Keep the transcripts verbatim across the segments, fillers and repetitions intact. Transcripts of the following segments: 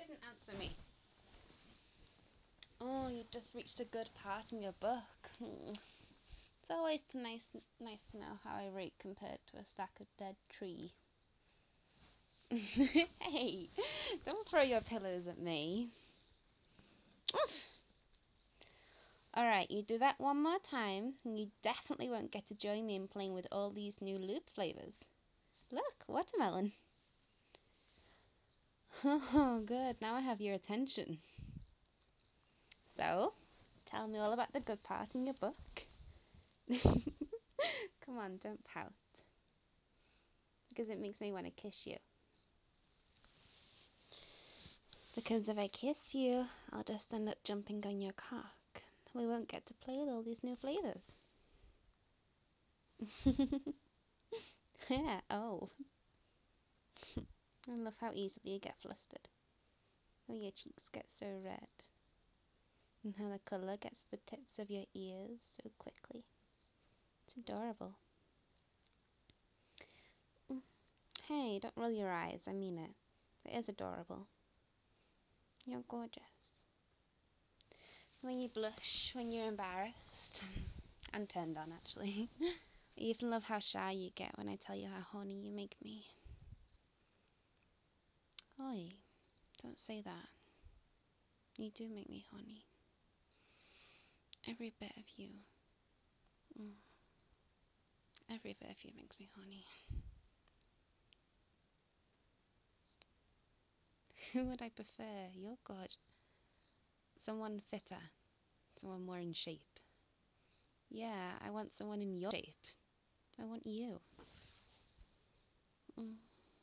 didn't answer me. Oh, you've just reached a good part in your book. Hmm. It's always too nice, nice to know how I rate compared to a stack of dead tree. Hey, don't throw your pillows at me. Oof. All right, you do that one more time, and you definitely won't get to join me in playing with all these new loop flavors. Look, watermelon. Oh, good. Now I have your attention. So, tell me all about the good part in your book. Come on, don't pout. Because it makes me want to kiss you. Because if I kiss you, I'll just end up jumping on your cock. We won't get to play with all these new flavors. Yeah, oh. I love how easily you get flustered. How your cheeks get so red. And how the colour gets to the tips of your ears so quickly. It's adorable. Mm. Hey, don't roll your eyes, I mean it. It is adorable. You're gorgeous. When you blush, when you're embarrassed, and turned on actually. I even love how shy you get when I tell you how horny you make me. Oi, don't say that. You do make me horny. Every bit of you. Mm. Every bit of you makes me horny. Who would I prefer? You're good. Someone fitter. Someone more in shape. Yeah, I want someone in your shape. I want you. Mm.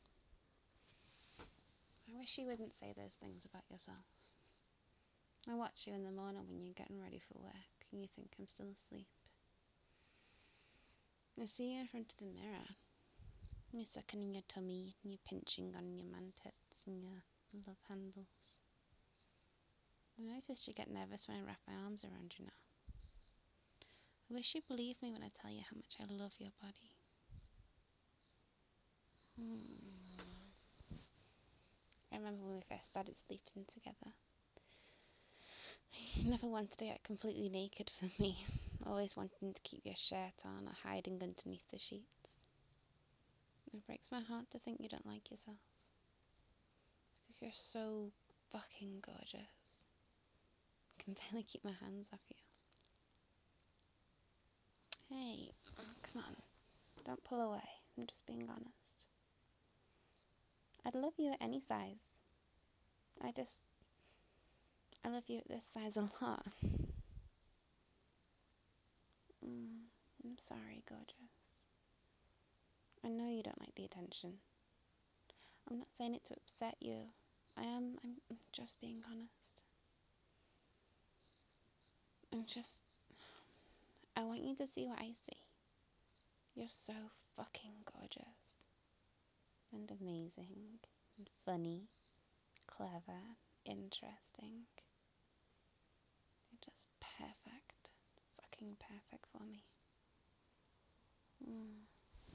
I wish you wouldn't say those things about yourself. I watch you in the morning when you're getting ready for work and you think I'm still asleep. I see you in front of the mirror. And you're sucking in your tummy and you're pinching on your man tits and your love handles. I noticed you get nervous when I wrap my arms around you now. I wish you believed me when I tell you how much I love your body. Hmm. I remember when we first started sleeping together. You never wanted to get completely naked for me, always wanting to keep your shirt on or hiding underneath the sheets. It breaks my heart to think you don't like yourself, because you're so fucking gorgeous. I can barely keep my hands off you. Hey, come on, don't pull away, I'm just being honest. I'd love you at any size. I just, I love you at this size a lot. Mm, I'm sorry, gorgeous. I know you don't like the attention. I'm not saying it to upset you. I am, I'm just being honest. I'm just, I want you to see what I see. You're so fucking gorgeous. And amazing. And funny. Clever. Interesting. You're just perfect. Fucking perfect for me. Mm.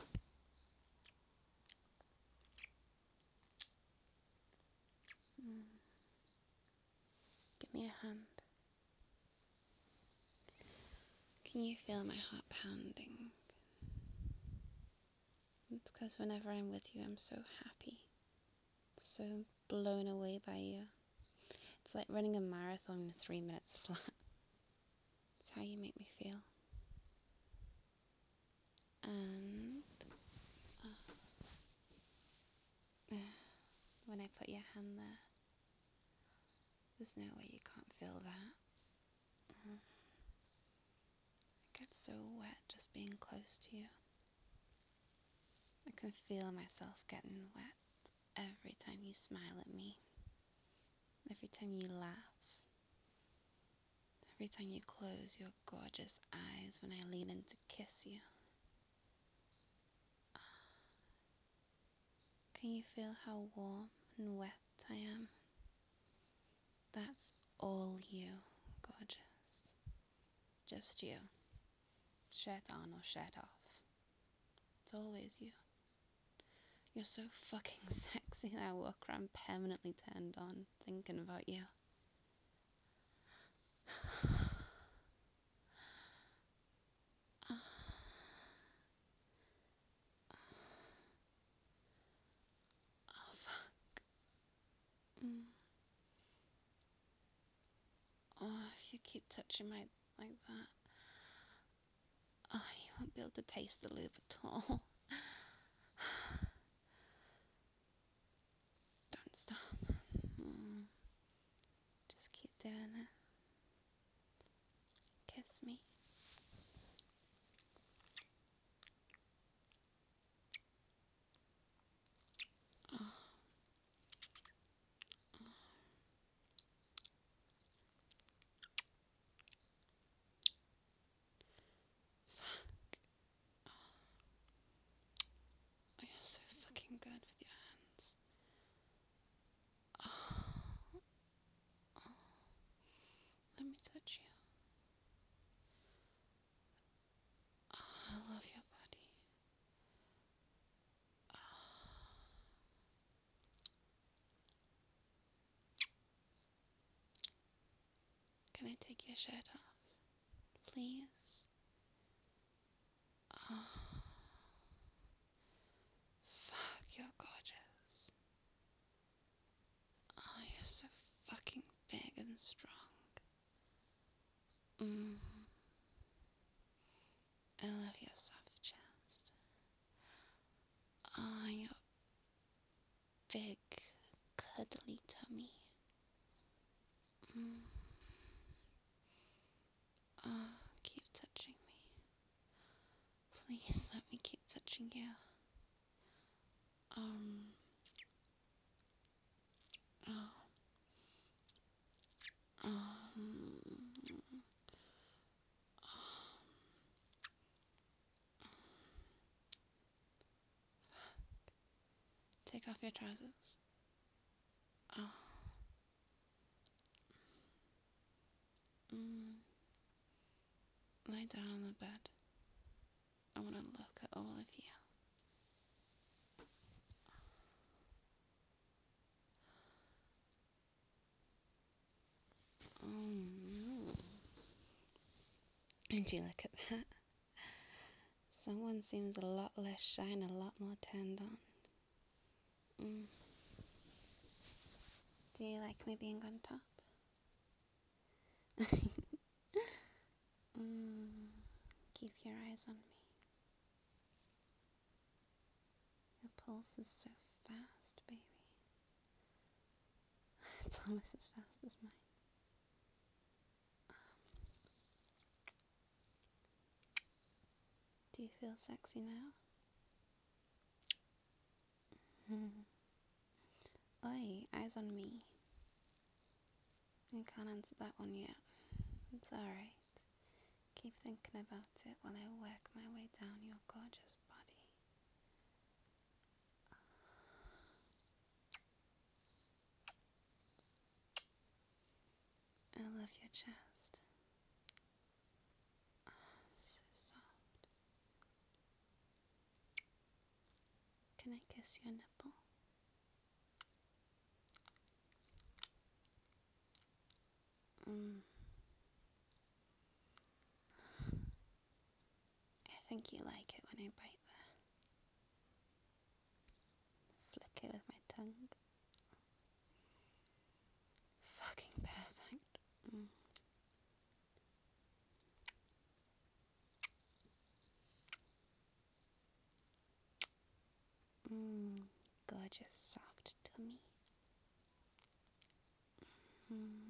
Mm. Give me a hand. Can you feel my heart pounding? It's because whenever I'm with you, I'm so happy. So blown away by you. It's like running a marathon in three minutes flat. It's how you make me feel. And uh, uh, when I put your hand there, there's no way you can't feel that. Mm. I get so wet just being close to you. I can feel myself getting wet every time you smile at me, every time you laugh, every time you close your gorgeous eyes when I lean in to kiss you. Can you feel how warm and wet I am? That's all you, gorgeous. Just you. Shirt on or shirt off. It's always you. You're so fucking sexy that I walk around permanently turned on thinking about you. Oh fuck. Mm. Oh, if you keep touching my like that, oh, you won't be able to taste the lube at all. Don't stop. Mm. Just keep doing it. Kiss me. Oh. Oh, you're so fucking good with your hands. Oh. Oh. Let me touch you. Oh, I love your body. Oh. Can I take your shirt off, please? Oh. Fuck, you're gorgeous. Oh, you're so fucking big and strong. Mm. I love your soft chest. Oh, your big, cuddly tummy. Mm. Oh, keep touching me. Please let me keep touching you. Um. Oh. Um. Take off your trousers. Oh. Mm. Lie down on the bed. I want to look at all of you. Oh. And you look at that. Someone seems a lot less shy and a lot more turned on. Mm. Do you like me being on top? mm. Keep your eyes on me. Your pulse is so fast, baby. It's almost as fast as mine. Do you feel sexy now? Mm. Oi, eyes on me. I can't answer that one yet. It's alright. Keep thinking about it while I work my way down your gorgeous body. I love your chest. Oh, so soft. Can I kiss your nipple? Mm. I think you like it when I bite there. Flick it with my tongue. Fucking perfect. Mm. Mm. Gorgeous soft tummy. Mm.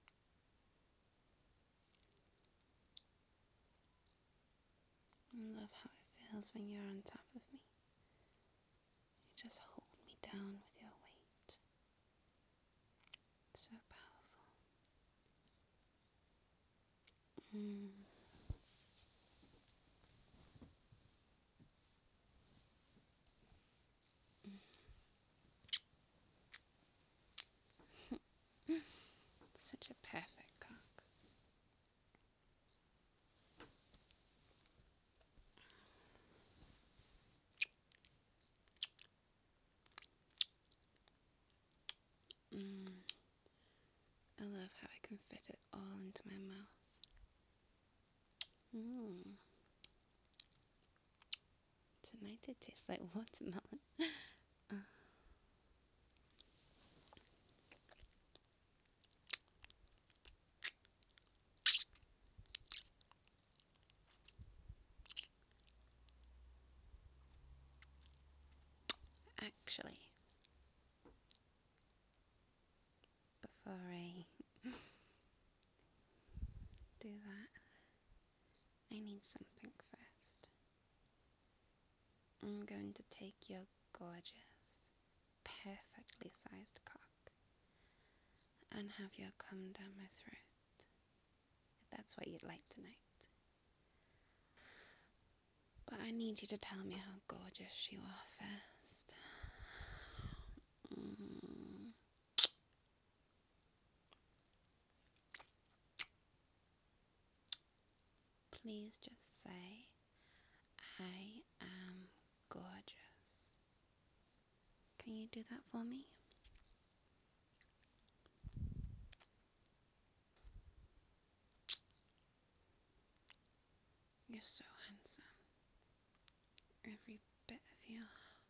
I love how it feels when you're on top of me. You just hold me down with your weight. So powerful. Mm. Such a perfect cock. love how I can fit it all into my mouth. Mmm. Tonight it tastes like watermelon. uh, actually, before I do that, I need something first. I'm going to take your gorgeous, perfectly sized cock and have you come down my throat. If that's what you'd like tonight. But I need you to tell me how gorgeous you are first. Mm. Please just say, I am gorgeous. Can you do that for me? You're so handsome. Every bit of you.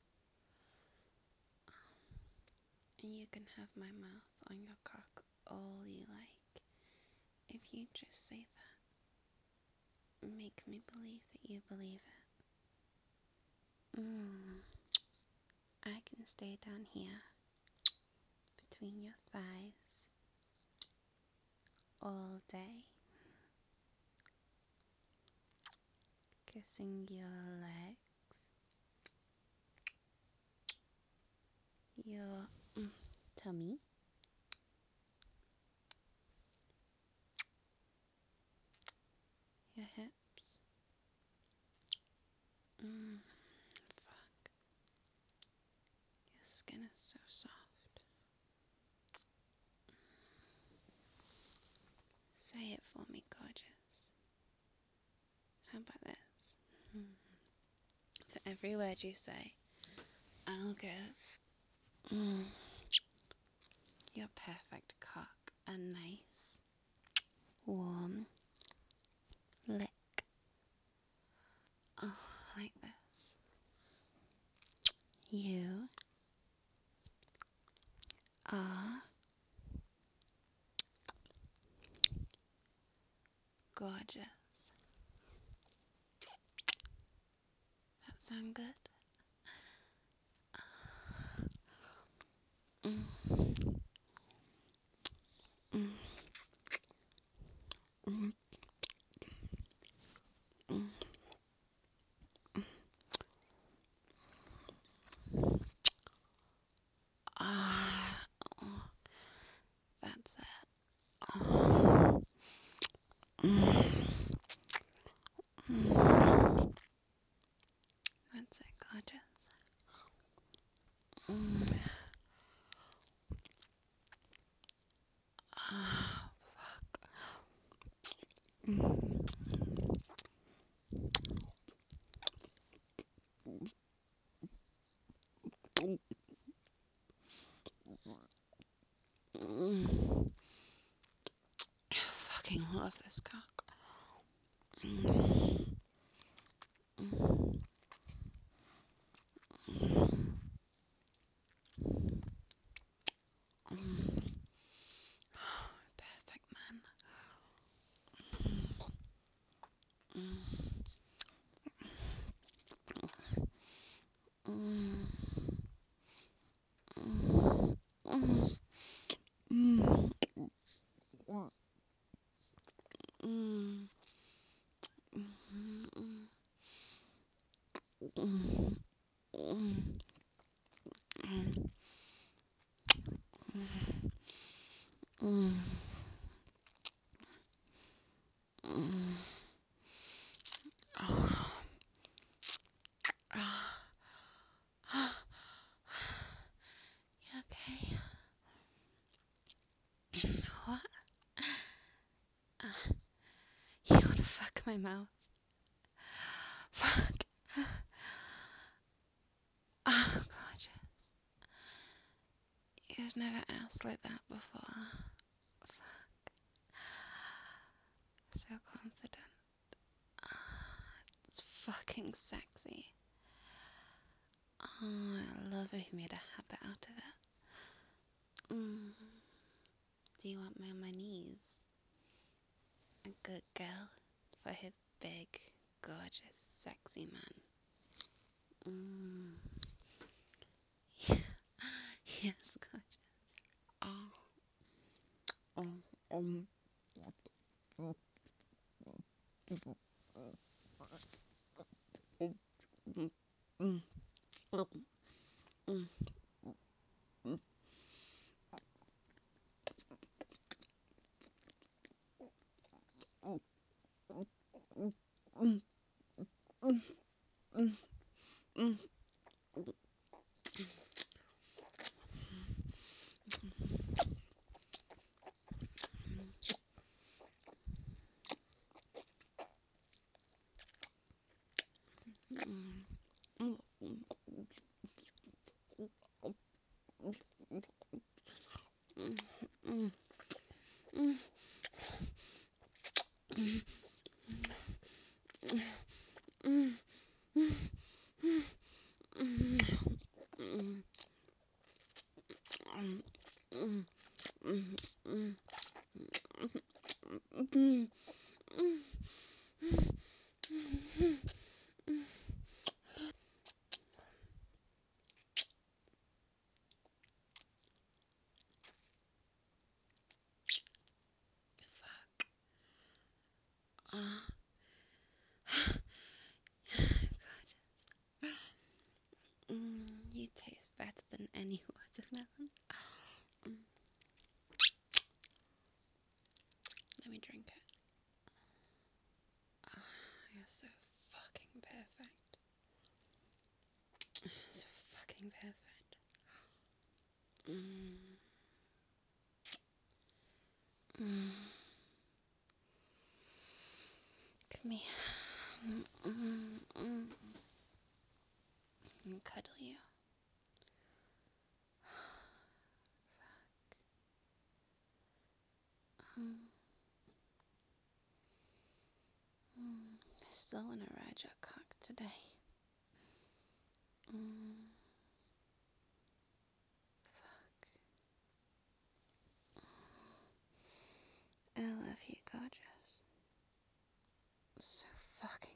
And you can have my mouth on your cock all you like. If you just say that, make me believe that you believe it. Mm. I can stay down here between your thighs all day, kissing your legs, your mm, tummy, your hips. Mm, fuck. Your skin is so soft. Say it for me, gorgeous. How about this? Hmm. For every word you say, I'll give mm, your perfect cock a nice, warm lick. Oh, like this. You are gorgeous. That sound good? Mm, mm, mm, mm. Ah, oh, that's it. Oh, mm, mm. That's it, gorgeous. Mm. Ah, mm, mm. I fucking love this cock. Mm, mm, mm, mm. Perfect, man. Mm, mm, mm, mm, mm, mm, mm, mm, mm, mm, mm, mm. Oh, ah, ah. You okay? What? Uh, you wanna fuck my mouth? Fuck. Oh, gorgeous. You've never asked like that before. So confident. It's fucking sexy. Oh, I love how he made a habit out of it. Mm. Do you want me on my knees? A good girl for his big, gorgeous, sexy man. Mm. Yes, gorgeous. Oh. Um, um. Mm, mm, mm, mm, mm, mm, mm, mm, mm. Mm, you taste better than any watermelon. Mm, let me drink it. Oh, you're so fucking perfect. So fucking perfect. Mm, mm. Come here. Mm, mm, mm. And cuddle you. Mm, mm. I still want to ride your cock today. Mm, fuck. I love you, gorgeous. So fucking